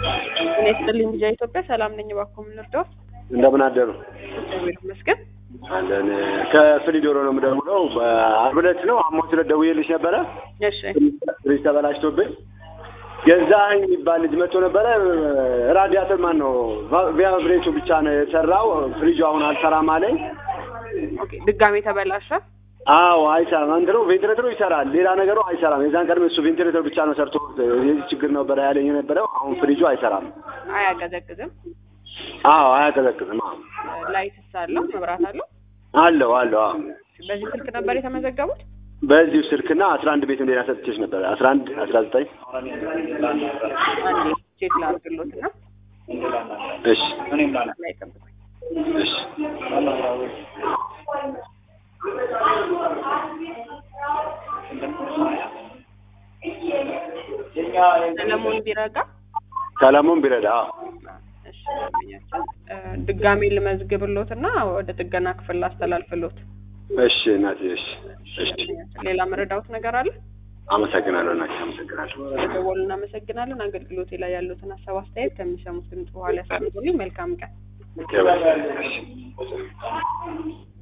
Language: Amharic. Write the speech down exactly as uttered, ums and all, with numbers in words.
እኔ ስጥልኝ ልጅ ኢትዮጵያ ሰላም ነኝ ባኮ ምን ልርዳው እንደምን አደሩ እግዚአብሔር ይመስገን አለን ከፍሪዶሮ ነው የምደውለው በአርብ ዕለት ነው አሞት ስለደውዬልሽ ነበረ እሺ ፍሪጅ ተበላሽቶብኝ ገዛኸኝ የሚባል ልጅ መጥቶ ነበረ ራዲያተር ማን ነው ቪያብሬቱ ብቻ ነው የሰራው ፍሪጁ አሁን አልሰራም አለኝ ኦኬ ድጋሜ ተበላሸ አዎ አይሰራም እንትኑ ቬንቲሌተሩ ይሰራል ሌላ ነገሩ አይሰራም የዛን ቀን እሱ ቬንቲሌተር ብቻ ነው ሰርቶ የዚህ ችግር ነበር ያለኝ የነበረው አሁን ፍሪጁ አይሰራም አያቀዘቅዝም አዎ አያቀዘቅዝም አዎ ላይትስ አለው መብራት አለው አለው አለው አዎ በዚህ ስልክ ነበር የተመዘገቡት በዚህ ስልክና አስራ አንድ ቤት እንደና ሰጥቼሽ ነበር አስራ አንድ አስራ ዘጠኝ አንዴ ቼክ ላድርግሎትና እሺ እኔም ላይ ጠብቁኝ እሺ ሰለሞን ቢረጋ ሰለሞን ቢረዳ እሺ ድጋሜ ልመዝግብሎትና ወደ ጥገና ክፍል አስተላልፍሎት እሺ እናቴ እሺ እሺ ሌላ መረዳውት ነገር አለ አመሰግናለሁ እናቴ አመሰግናለሁ ደወሉና አመሰግናለሁ አገልግሎቴ ላይ ያሉትን ሐሳብ አስተያየት ከሚሰሙት ድምጽ በኋላ ያስቀምጡልኝ መልካም ቀን